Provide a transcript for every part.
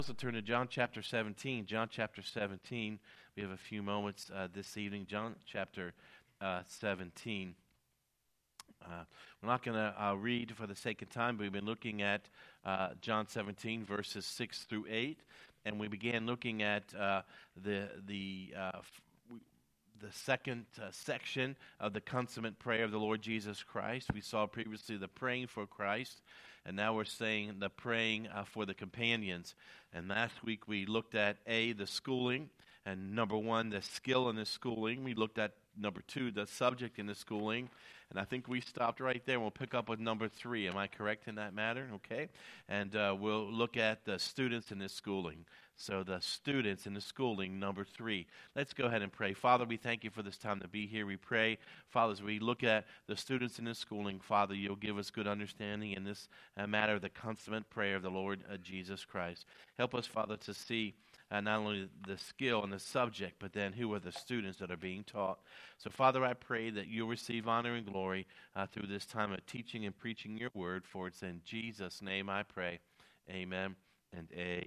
So turn to John chapter 17. John chapter 17. We have a few moments this evening. John chapter 17. We're not going to read for the sake of time, but we've been looking at John 17, verses 6 through 8. And we began looking at the second section of the consummate prayer of the Lord Jesus Christ. We saw previously the praying for Christ, and now we're saying the praying for the companions. And last week we looked at the schooling, and number one, the skill in the schooling. We looked at number two, the subject in the schooling. And I think we stopped right there. We'll pick up with number three. Am I correct in that matter? Okay. And we'll look at the students in this schooling. So the students in the schooling, number three. Let's go ahead and pray. Father, we thank you for this time to be here. We pray, Father, as we look at the students in this schooling, Father, you'll give us good understanding in this matter of the consummate prayer of the Lord Jesus Christ. Help us, Father, to see not only the skill and the subject, but then who are the students that are being taught. So, Father, I pray that you'll receive honor and glory through this time of teaching and preaching your word, for it's in Jesus' name I pray. Amen and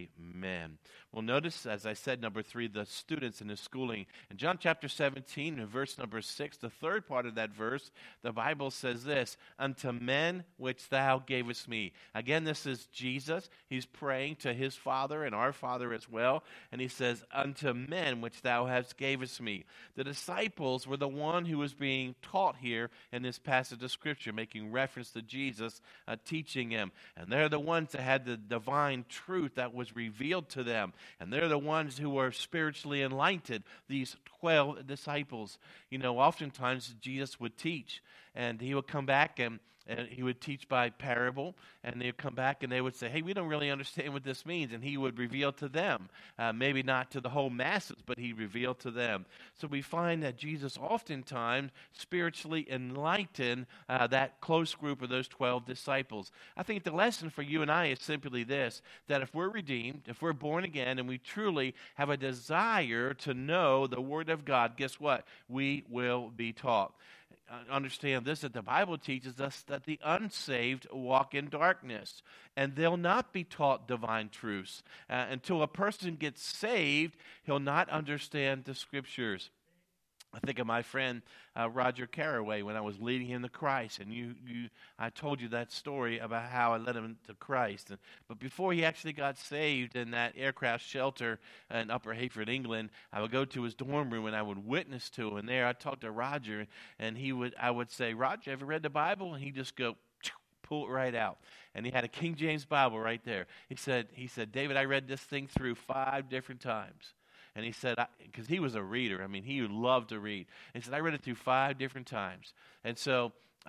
amen. Well, notice, as I said, number three, the students in the schooling. In John chapter 17, in verse number 6, the third part of that verse, the Bible says this, unto men which thou gavest me. Again, this is Jesus. He's praying to his Father and our Father as well. And he says, unto men which thou hast gavest me. The disciples were the one who was being taught here in this passage of Scripture, making reference to Jesus teaching him. And they're the ones that had the divine truth that was revealed to them. And they're the ones who were spiritually enlightened, these 12 disciples. You know, oftentimes Jesus would teach, and he would come back and he would teach by parable, and they would come back and they would say, hey, we don't really understand what this means. And he would reveal to them, maybe not to the whole masses, but he revealed to them. So we find that Jesus oftentimes spiritually enlightened that close group of those 12 disciples. I think the lesson for you and I is simply this, that if we're redeemed, if we're born again, and we truly have a desire to know the Word of God, guess what? We will be taught. Understand this, that the Bible teaches us that the unsaved walk in darkness, and they'll not be taught divine truths. Until a person gets saved, he'll not understand the Scriptures. I think of my friend Roger Caraway when I was leading him to Christ, and I told you that story about how I led him to Christ. But before he actually got saved in that aircraft shelter in Upper Heyford, England, I would go to his dorm room and I would witness to him. And there I'd talk to Roger, and I would say, Roger, have you read the Bible? And he'd just go, pull it right out. And he had a King James Bible right there. He said, David, I read this thing through 5 different times. And he said, because he was a reader, I mean, he loved to read. And he said, I read it through 5 different times. And so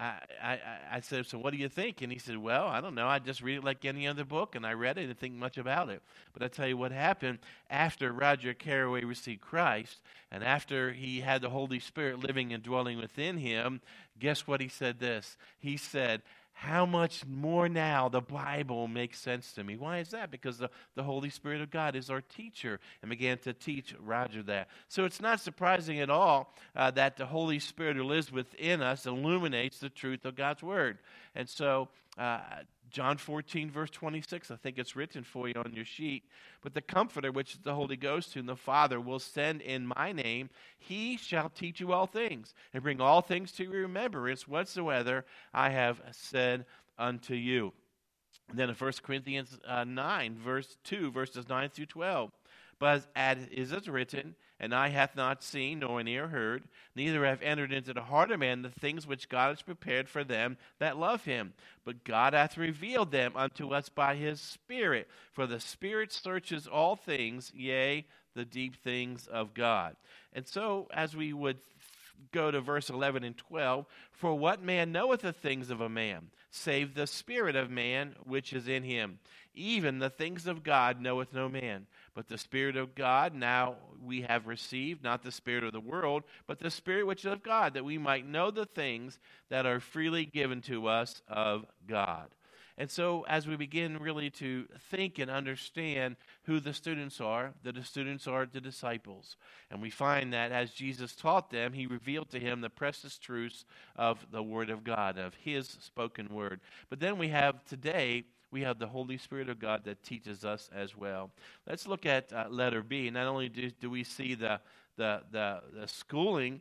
I said, so what do you think? And he said, well, I don't know. I just read it like any other book. And I read it and didn't think much about it. But I tell you what happened after Roger Caraway received Christ, and after he had the Holy Spirit living and dwelling within him, guess what he said this? He said, how much more now the Bible makes sense to me. Why is that? Because the Holy Spirit of God is our teacher, and began to teach Roger that. So it's not surprising at all that the Holy Spirit who lives within us illuminates the truth of God's Word. And so John 14, verse 26, I think it's written for you on your sheet. But the Comforter, which is the Holy Ghost, whom the Father will send in my name, he shall teach you all things, and bring all things to your remembrance whatsoever I have said unto you. And then in 1 Corinthians 9, verse 2, verses 9 through 12. But as it is written, and eye hath not seen, nor an ear heard, neither have entered into the heart of man the things which God has prepared for them that love him. But God hath revealed them unto us by his Spirit. For the Spirit searches all things, yea, the deep things of God. And so, as we would go to verse 11 and 12, for what man knoweth the things of a man, save the spirit of man which is in him? Even the things of God knoweth no man. But the Spirit of God now we have received, not the spirit of the world, but the Spirit which is of God, that we might know the things that are freely given to us of God. And so as we begin really to think and understand who the students are the disciples. And we find that as Jesus taught them, he revealed to him the precious truths of the Word of God, of his spoken word. But then we have today, we have the Holy Spirit of God that teaches us as well. Let's look at letter B. Not only do we see the schooling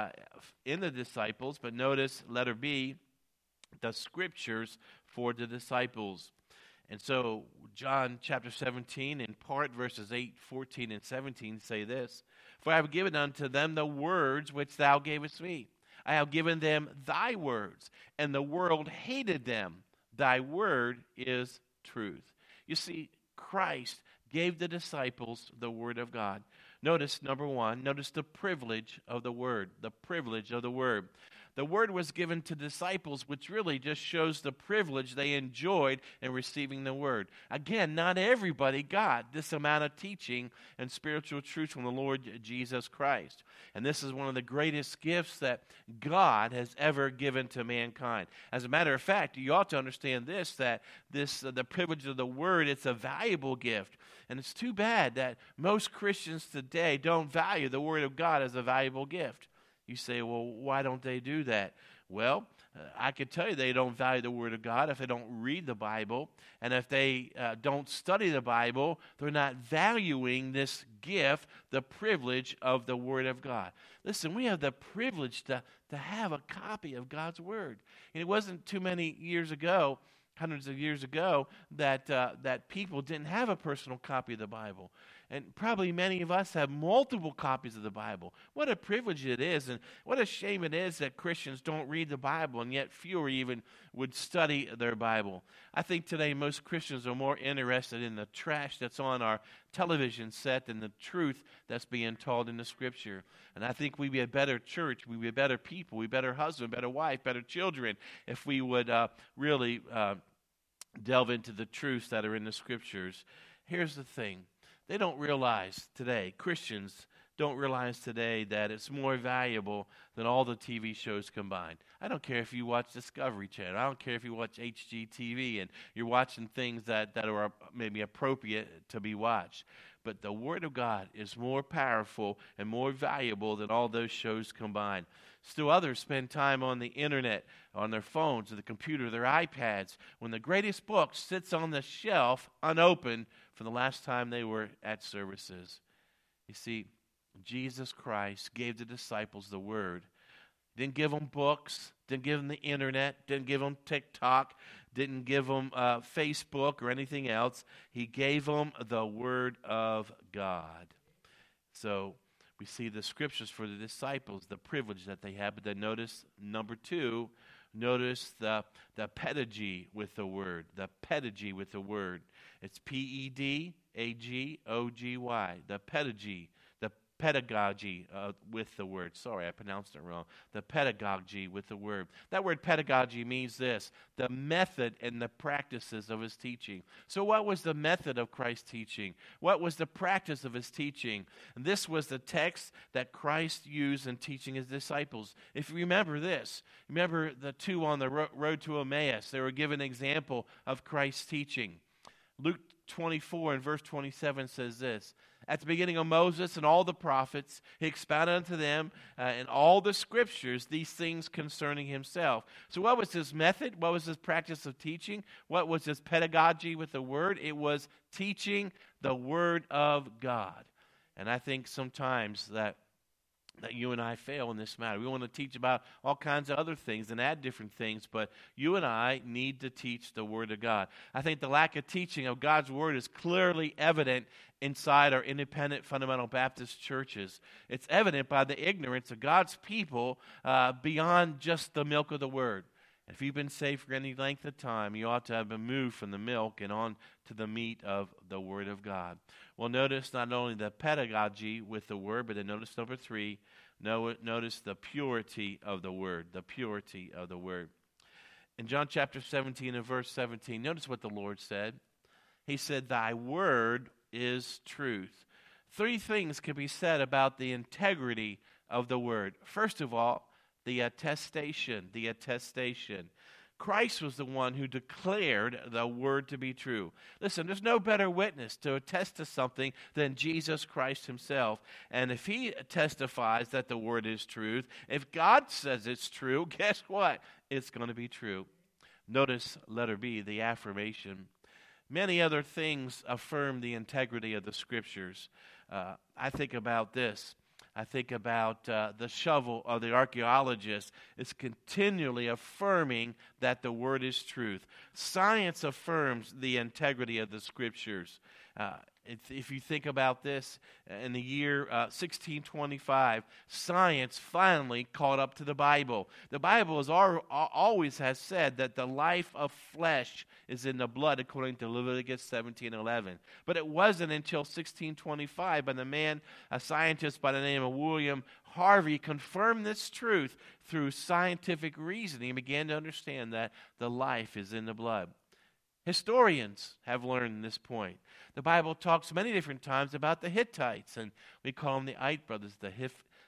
in the disciples, but notice letter B, the scriptures for the disciples. And so John chapter 17, in part verses 8, 14, and 17 say this: "For I have given unto them the words which thou gavest me. I have given them thy words, and the world hated them. Thy word is truth." You see, Christ gave the disciples the word of God. Notice, number one, notice the privilege of the word. The privilege of the word. The word was given to disciples, which really just shows the privilege they enjoyed in receiving the word. Again, not everybody got this amount of teaching and spiritual truth from the Lord Jesus Christ. And this is one of the greatest gifts that God has ever given to mankind. As a matter of fact, you ought to understand this, that the privilege of the word, it's a valuable gift. And it's too bad that most Christians today don't value the word of God as a valuable gift. You say, well, why don't they do that? Well, I could tell you they don't value the Word of God if they don't read the Bible. And if they don't study the Bible, they're not valuing this gift, the privilege of the Word of God. Listen, we have the privilege to have a copy of God's Word. And it wasn't too many years ago, hundreds of years ago, that people didn't have a personal copy of the Bible. And probably many of us have multiple copies of the Bible. What a privilege it is, and what a shame it is that Christians don't read the Bible, and yet fewer even would study their Bible. I think today most Christians are more interested in the trash that's on our television set than the truth that's being taught in the Scripture. And I think we'd be a better church, we'd be a better people, we'd be a better husband, better wife, better children, if we would really delve into the truths that are in the Scriptures. Here's the thing. They don't realize today, Christians don't realize today that it's more valuable than all the TV shows combined. I don't care if you watch Discovery Channel. I don't care if you watch HGTV and you're watching things that are maybe appropriate to be watched. But the Word of God is more powerful and more valuable than all those shows combined. Still others spend time on the internet, on their phones, or the computer, their iPads, when the greatest book sits on the shelf unopened from the last time they were at services. You see, Jesus Christ gave the disciples the Word. Didn't give them books, didn't give them the internet, didn't give them TikTok, didn't give them Facebook or anything else. He gave them the Word of God. So we see the Scriptures for the disciples, the privilege that they have. But then notice, number two, notice the pedagogy with the Word. The pedagogy with the Word. It's Pedagogy, the pedagogy. Pedagogy with the word. Sorry, I pronounced it wrong. The pedagogy with the word. That word pedagogy means this: the method and the practices of his teaching. So what was the method of Christ's teaching? What was the practice of his teaching? And this was the text that Christ used in teaching his disciples. If you remember this, remember the two on the road to Emmaus. They were given an example of Christ's teaching. Luke 24 and verse 27 says this: "At the beginning of Moses and all the prophets, he expounded unto them in all the Scriptures these things concerning himself." So what was his method? What was his practice of teaching? What was his pedagogy with the Word? It was teaching the Word of God. And I think sometimes that you and I fail in this matter. We want to teach about all kinds of other things and add different things, but you and I need to teach the Word of God. I think the lack of teaching of God's Word is clearly evident inside our independent fundamental Baptist churches. It's evident by the ignorance of God's people beyond just the milk of the Word. If you've been saved for any length of time, you ought to have been moved from the milk and on to the meat of the Word of God. Well, notice not only the pedagogy with the Word, but then notice number three, notice the purity of the Word, the purity of the Word. In John chapter 17 and verse 17, notice what the Lord said. He said, "Thy Word is truth." Three things can be said about the integrity of the Word. First of all, the attestation. Christ was the one who declared the Word to be true. Listen, there's no better witness to attest to something than Jesus Christ himself. And if he testifies that the Word is truth, if God says it's true, guess what? It's going to be true. Notice letter B, the affirmation. Many other things affirm the integrity of the Scriptures. I think about this. I think about the shovel of the archaeologist. It's continually affirming that the Word is truth. Science affirms the integrity of the Scriptures. If you think about this, in the year 1625, science finally caught up to the Bible. The Bible always has said that the life of flesh is in the blood, according to Leviticus 17:11. But it wasn't until 1625 by a scientist by the name of William Harvey, confirmed this truth through scientific reasoning and began to understand that the life is in the blood. Historians have learned this point. The Bible talks many different times about the Hittites, and we call them the Ite brothers, the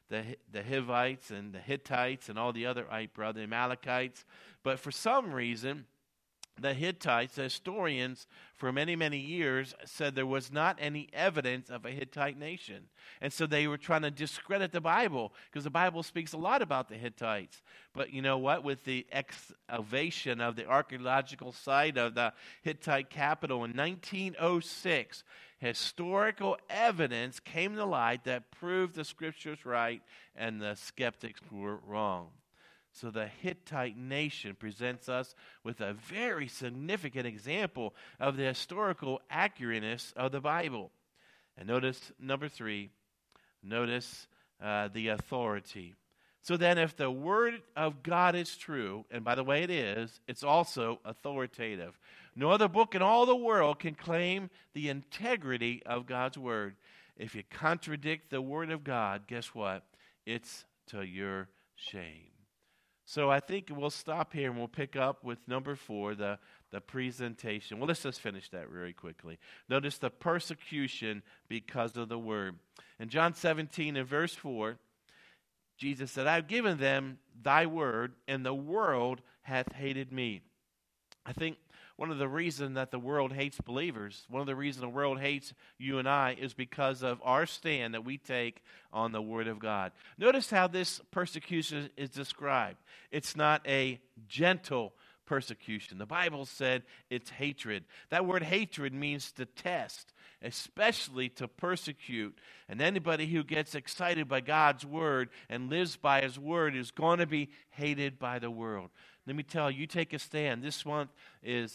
Hivites and the Hittites and all the other Ite brothers, the Amalekites. But for some reason, the Hittites, the historians, for many, many years said there was not any evidence of a Hittite nation. And so they were trying to discredit the Bible because the Bible speaks a lot about the Hittites. But you know what? With the excavation of the archaeological site of the Hittite capital in 1906, historical evidence came to light that proved the Scriptures right and the skeptics were wrong. So the Hittite nation presents us with a very significant example of the historical accurateness of the Bible. And notice, number 3, notice the authority. So then if the Word of God is true, and by the way it is, it's also authoritative. No other book in all the world can claim the integrity of God's Word. If you contradict the Word of God, guess what? It's to your shame. So I think we'll stop here and we'll pick up with number 4, the presentation. Well, let's just finish that very quickly. Notice the persecution because of the Word. In John 17 and verse 4, Jesus said, I've given them thy word, and the world hath hated me. I think one of the reasons that the world hates believers, one of the reasons the world hates you and I, is because of our stand that we take on the Word of God. Notice how this persecution is described. It's not a gentle persecution. The Bible said it's hatred. That word hatred means to test, especially to persecute. And anybody who gets excited by God's Word and lives by His Word is going to be hated by the world. Let me tell you, you take a stand. This month is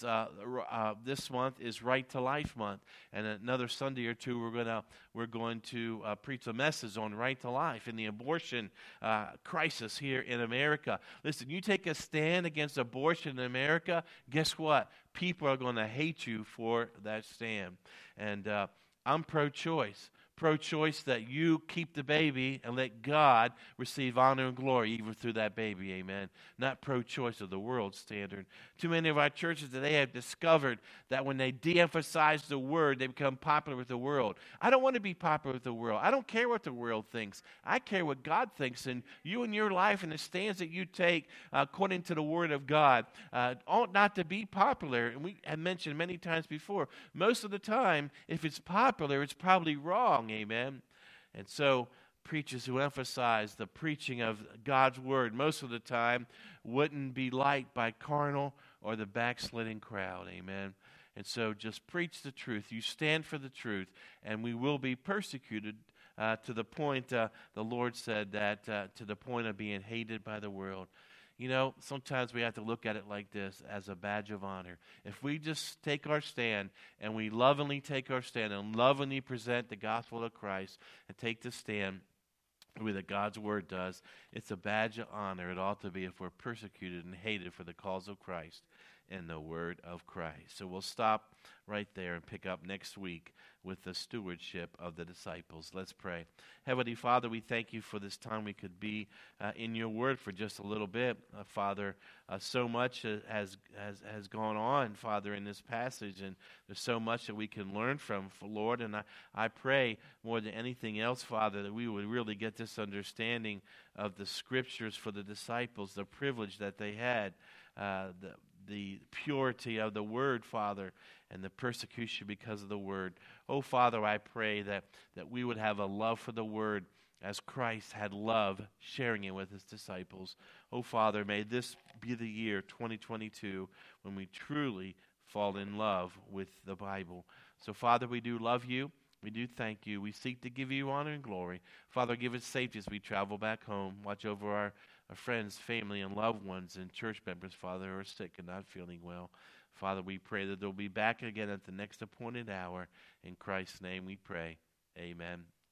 Right to Life Month, and another Sunday or two we're going to preach a message on right to life and the abortion crisis here in America. Listen, you take a stand against abortion in America, guess what? People are going to hate you for that stand. And I'm pro-choice. Pro-choice that you keep the baby and let God receive honor and glory even through that baby, amen. Not pro-choice of the world standard. Too many of our churches today have discovered that when they de-emphasize the Word, they become popular with the world. I don't want to be popular with the world. I don't care what the world thinks. I care what God thinks, and you and your life and the stands that you take according to the Word of God ought not to be popular. And we have mentioned many times before, most of the time, if it's popular, it's probably wrong. Amen. And so preachers who emphasize the preaching of God's Word most of the time wouldn't be liked by carnal or the backsliding crowd. Amen. And so just preach the truth. You stand for the truth, and we will be persecuted to the point, the Lord said that, to the point of being hated by the world. You know, sometimes we have to look at it like this, as a badge of honor. If we just take our stand and we lovingly take our stand and lovingly present the gospel of Christ and take the stand the way that God's Word does, it's a badge of honor. It ought to be if we're persecuted and hated for the cause of Christ and the Word of Christ. So we'll stop right there and pick up next week with the stewardship of the disciples. Let's pray. Heavenly Father, we thank you for this time we could be in your Word for just a little bit. Father, so much has gone on, Father, in this passage, and there's so much that we can learn from, Lord. And I pray more than anything else, Father, that we would really get this understanding of the Scriptures for the disciples, the privilege that they had, the purity of the Word, Father, and the persecution because of the Word. Oh, Father, I pray that we would have a love for the Word as Christ had love sharing it with His disciples. Oh, Father, may this be the year 2022 when we truly fall in love with the Bible. So, Father, we do love you. We do thank you. We seek to give you honor and glory. Father, give us safety as we travel back home. Watch over our friends, family, and loved ones and church members, Father, who are sick and not feeling well. Father, we pray that they'll be back again at the next appointed hour. In Christ's name we pray. Amen